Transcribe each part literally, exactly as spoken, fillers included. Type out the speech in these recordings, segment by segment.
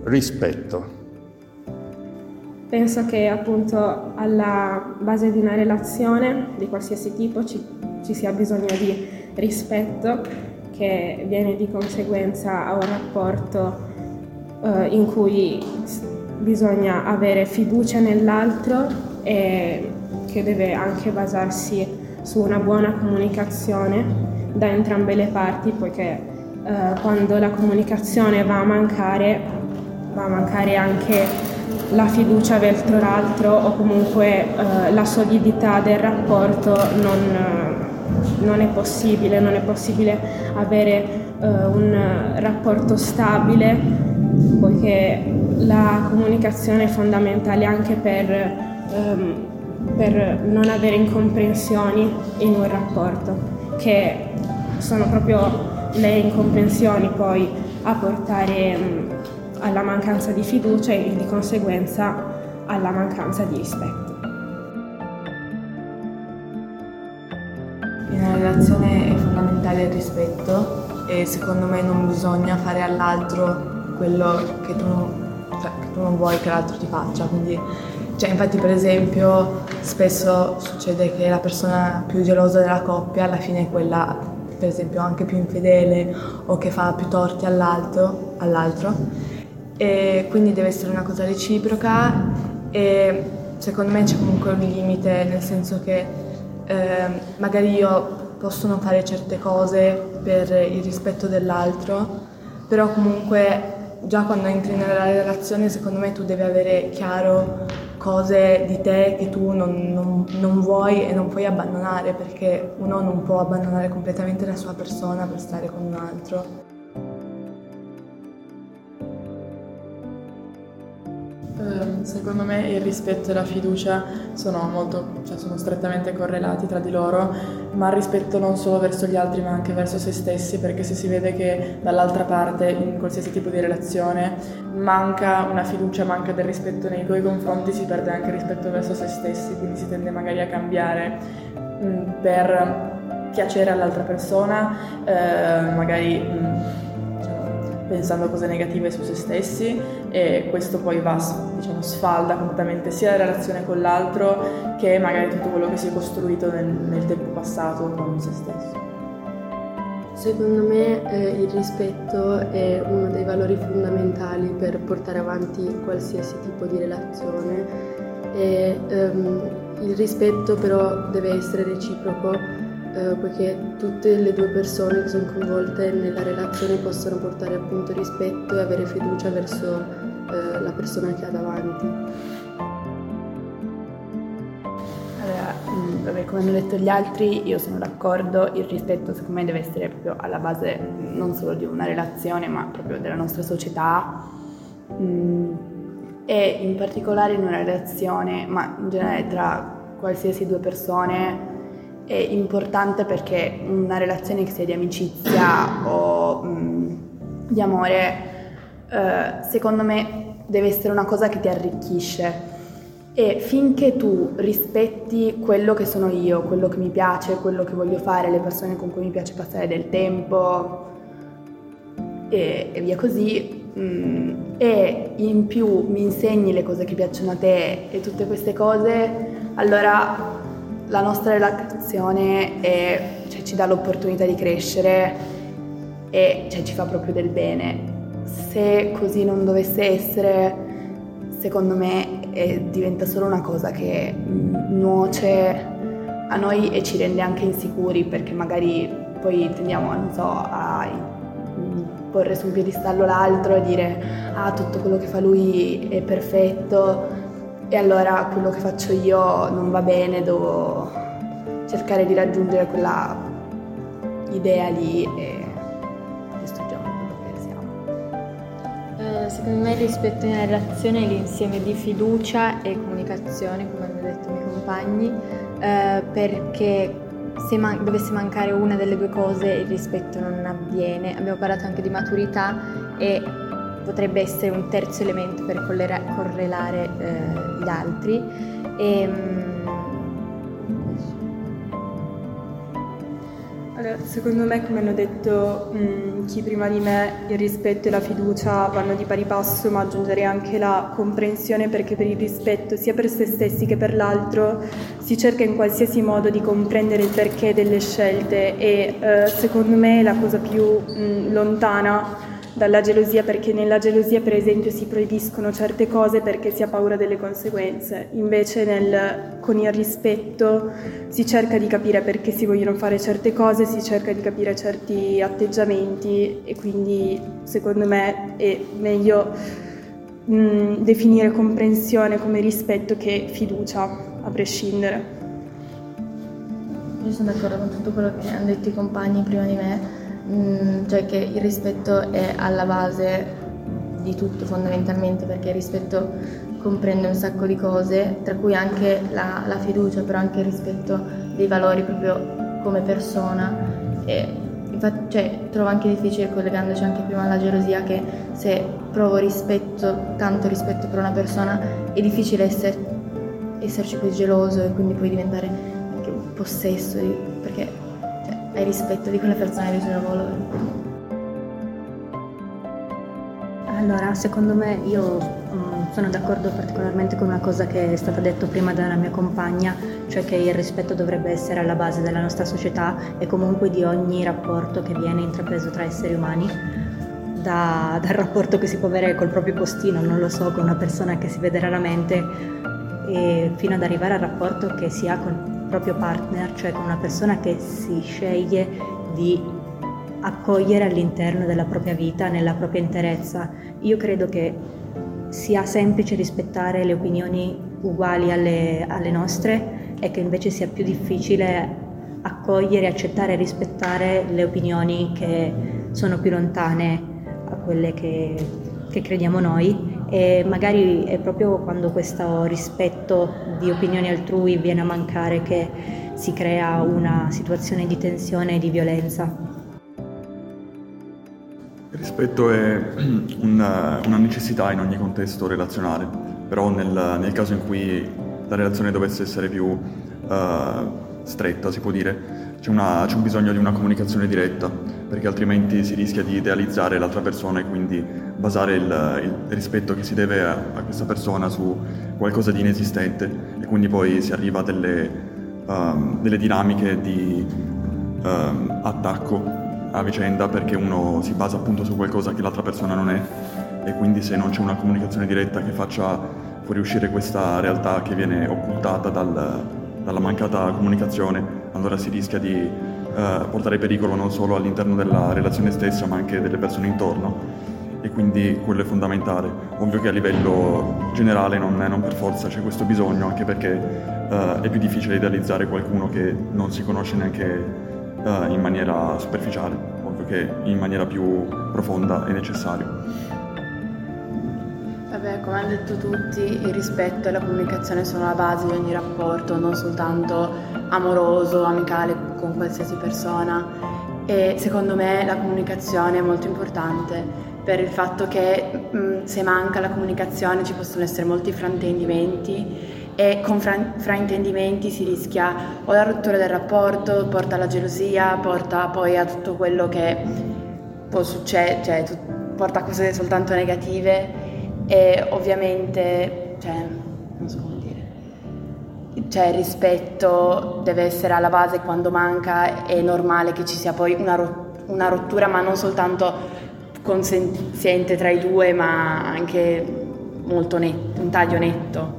rispetto. Penso che appunto alla base di una relazione di qualsiasi tipo ci, ci sia bisogno di rispetto, che viene di conseguenza a un rapporto eh, in cui bisogna avere fiducia nell'altro e che deve anche basarsi su una buona comunicazione da entrambe le parti, poiché eh, quando la comunicazione va a mancare, va a mancare anche la fiducia verso l'altro o comunque eh, la solidità del rapporto non, non è possibile, non è possibile avere eh, un rapporto stabile, poiché la comunicazione è fondamentale anche per, ehm, per non avere incomprensioni in un rapporto, che sono proprio le incomprensioni poi a portare mh, alla mancanza di fiducia e di conseguenza alla mancanza di rispetto. In una relazione è fondamentale il rispetto e secondo me non bisogna fare all'altro quello che tu non, cioè, che tu non vuoi che l'altro ti faccia. Quindi, cioè, infatti per esempio spesso succede che la persona più gelosa della coppia alla fine è quella, per esempio, anche più infedele o che fa più torti all'altro, all'altro. E quindi deve essere una cosa reciproca e secondo me c'è comunque un limite, nel senso che eh, magari io posso non fare certe cose per il rispetto dell'altro, però comunque già quando entri nella relazione secondo me tu devi avere chiaro cose di te che tu non, non, non vuoi e non puoi abbandonare, perché uno non può abbandonare completamente la sua persona per stare con un altro. Secondo me il rispetto e la fiducia sono molto, cioè sono strettamente correlati tra di loro, ma il rispetto non solo verso gli altri ma anche verso se stessi, perché se si vede che dall'altra parte in qualsiasi tipo di relazione manca una fiducia, manca del rispetto nei tuoi confronti, si perde anche il rispetto verso se stessi, quindi si tende magari a cambiare mh, per piacere all'altra persona, eh, magari mh, pensando a cose negative su se stessi, e questo poi va, diciamo, sfalda completamente sia la relazione con l'altro che magari tutto quello che si è costruito nel, nel tempo passato con se stesso. Secondo me eh, il rispetto è uno dei valori fondamentali per portare avanti qualsiasi tipo di relazione e ehm, il rispetto però deve essere reciproco. Eh, poiché tutte le due persone che sono coinvolte nella relazione possono portare appunto rispetto e avere fiducia verso eh, la persona che ha davanti. Allora, mh, vabbè, come hanno detto gli altri, io sono d'accordo, il rispetto secondo me deve essere proprio alla base non solo di una relazione ma proprio della nostra società, mh, e in particolare in una relazione, ma in generale tra qualsiasi due persone. È importante perché una relazione che sia di amicizia o mh, di amore, eh, secondo me deve essere una cosa che ti arricchisce, e finché tu rispetti quello che sono io, quello che mi piace, quello che voglio fare, le persone con cui mi piace passare del tempo e, e via così, mh, e in più mi insegni le cose che piacciono a te e tutte queste cose, allora la nostra relazione è, cioè, ci dà l'opportunità di crescere e cioè, ci fa proprio del bene. Se così non dovesse essere, secondo me è, diventa solo una cosa che mh, nuoce a noi e ci rende anche insicuri, perché magari poi tendiamo, non so, a mh, porre su un piedistallo l'altro e dire ah, tutto quello che fa lui è perfetto, e allora quello che faccio io non va bene, devo cercare di raggiungere quella idea lì e distruggiamo quello che siamo. Eh, secondo me il rispetto in una relazione è l'insieme di fiducia e comunicazione, come hanno detto i miei compagni, eh, perché se man- dovesse mancare una delle due cose il rispetto non avviene. Abbiamo parlato anche di maturità e potrebbe essere un terzo elemento per collera- correlare eh, gli altri. E, Allora, secondo me, come hanno detto mh, chi prima di me, il rispetto e la fiducia vanno di pari passo, ma aggiungerei anche la comprensione, perché per il rispetto, sia per se stessi che per l'altro, si cerca in qualsiasi modo di comprendere il perché delle scelte e eh, secondo me è la cosa più mh, lontana dalla gelosia, perché nella gelosia per esempio si proibiscono certe cose perché si ha paura delle conseguenze, invece nel, con il rispetto si cerca di capire perché si vogliono fare certe cose, si cerca di capire certi atteggiamenti e quindi secondo me è meglio mh, definire comprensione come rispetto che fiducia, a prescindere. Io sono d'accordo con tutto quello che hanno detto i compagni prima di me. Mm, cioè che il rispetto è alla base di tutto fondamentalmente, perché il rispetto comprende un sacco di cose, tra cui anche la, la fiducia, però anche il rispetto dei valori proprio come persona. E infatti, cioè, trovo anche difficile, collegandoci anche prima alla gelosia, che se provo rispetto, tanto rispetto per una persona, è difficile esser, esserci poi geloso e quindi poi diventare anche un possesso, perché hai rispetto di quella persona e dei suoi valori. Allora, secondo me io mh, sono d'accordo particolarmente con una cosa che è stata detta prima dalla mia compagna, cioè che il rispetto dovrebbe essere alla base della nostra società e comunque di ogni rapporto che viene intrapreso tra esseri umani, da, dal rapporto che si può avere col proprio postino, non lo so, con una persona che si vede raramente, e fino ad arrivare al rapporto che si ha con proprio partner, cioè con una persona che si sceglie di accogliere all'interno della propria vita, nella propria interezza. Io credo che sia semplice rispettare le opinioni uguali alle, alle nostre e che invece sia più difficile accogliere, accettare e rispettare le opinioni che sono più lontane a quelle che, che crediamo noi. E magari è proprio quando questo rispetto di opinioni altrui viene a mancare che si crea una situazione di tensione e di violenza. Il rispetto è una, una necessità in ogni contesto relazionale, però nel, nel caso in cui la relazione dovesse essere più uh, stretta, si può dire, c'è, una, c'è un bisogno di una comunicazione diretta, perché altrimenti si rischia di idealizzare l'altra persona e quindi basare il, il rispetto che si deve a, a questa persona su qualcosa di inesistente e quindi poi si arriva a delle, um, delle dinamiche di um, attacco a vicenda, perché uno si basa appunto su qualcosa che l'altra persona non è e quindi se non c'è una comunicazione diretta che faccia fuoriuscire questa realtà che viene occultata dal, dalla mancata comunicazione, allora si rischia di uh, portare pericolo non solo all'interno della relazione stessa ma anche delle persone intorno. E quindi quello è fondamentale. Ovvio che a livello generale non, non per forza c'è questo bisogno, anche perché uh, è più difficile idealizzare qualcuno che non si conosce neanche uh, in maniera superficiale. Ovvio che in maniera più profonda è necessario. Vabbè, come hanno detto tutti, il rispetto e la comunicazione sono la base di ogni rapporto, non soltanto amoroso, amicale con qualsiasi persona. E secondo me la comunicazione è molto importante, per il fatto che mh, se manca la comunicazione ci possono essere molti fraintendimenti e con fra- fraintendimenti si rischia o la rottura del rapporto, porta alla gelosia, porta poi a tutto quello che può succedere, cioè tu- porta a cose soltanto negative e ovviamente, cioè, non so come dire, cioè il rispetto deve essere alla base. Quando manca è normale che ci sia poi una, rot- una rottura, ma non soltanto consenziente tra i due, ma anche molto netto, un taglio netto.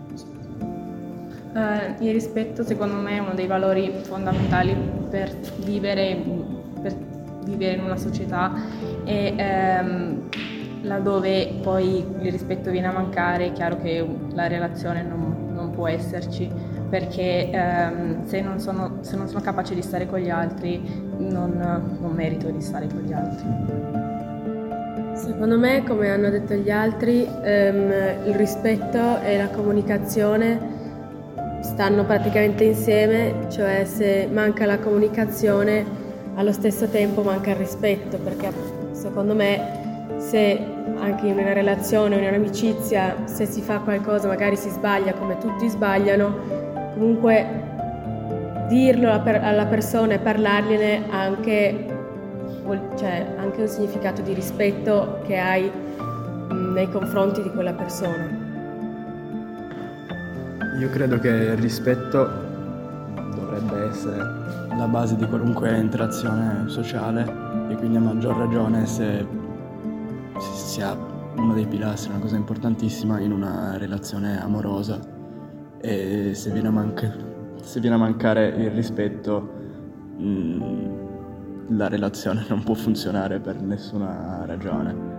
Uh, il rispetto secondo me è uno dei valori fondamentali per vivere, per vivere in una società e ehm, laddove poi il rispetto viene a mancare è chiaro che la relazione non, non può esserci, perché ehm, se, non sono, se non sono capace di stare con gli altri non, non merito di stare con gli altri. Secondo me, come hanno detto gli altri, ehm, il rispetto e la comunicazione stanno praticamente insieme, cioè se manca la comunicazione allo stesso tempo manca il rispetto, perché secondo me se anche in una relazione o in un'amicizia se si fa qualcosa magari si sbaglia come tutti sbagliano, comunque dirlo alla, per- alla persona e parlargliene ha anche, cioè, anche un significato di rispetto che hai mh, nei confronti di quella persona. Io credo che il rispetto dovrebbe essere la base di qualunque interazione sociale e quindi a maggior ragione se si sia uno dei pilastri, una cosa importantissima in una relazione amorosa, e se viene a, manca- se viene a mancare il rispetto mh, la relazione non può funzionare per nessuna ragione.